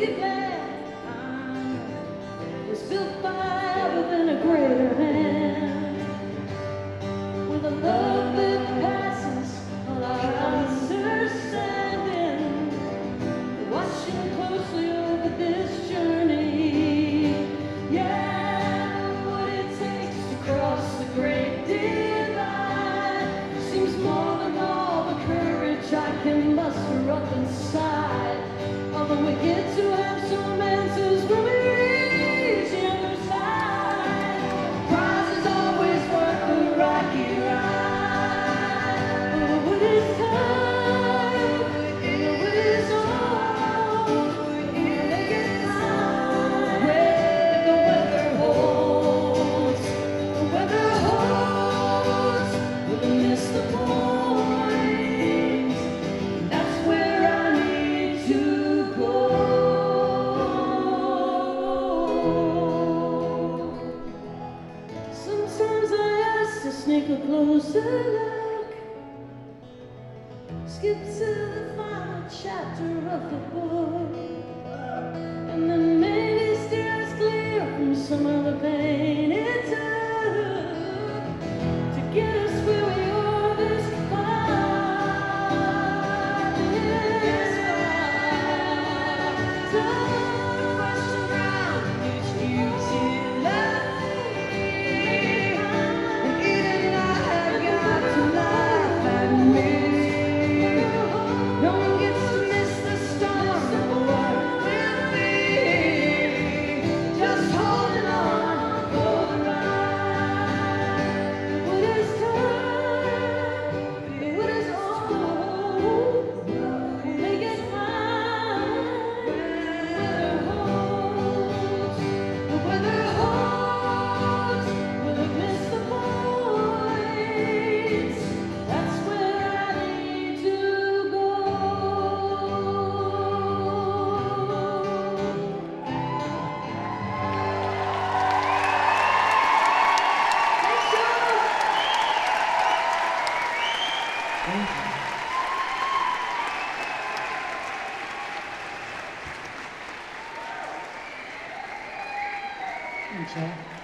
really bad. Was built by within a greater hand, with a love that passes all our understanding, watching closely over this journey. Yeah, what it takes to cross the great divide seems more than all the courage I can muster up inside. Although we get to have some answers when we reach the other side. Prize is always worth the rocky ride. But when it's time, when it's on, make it time. Where the weather holds, the weather holds, we'll miss the point. That's where I need to go. Sometimes I ask to sneak a closer look, skip to the final chapter of the book, and then maybe steer us clear from some of the pain it took to get us where we are this far. This far. Turn question round each new and even I have got to laugh at me. No one gets to miss the storm of what will be. Just holding on for the ride. What is time? What is old? Make it fine. The weather holds. Will it miss the point? That's where I need to go. Thanks, y'all. Thank you. Thanks, y'all.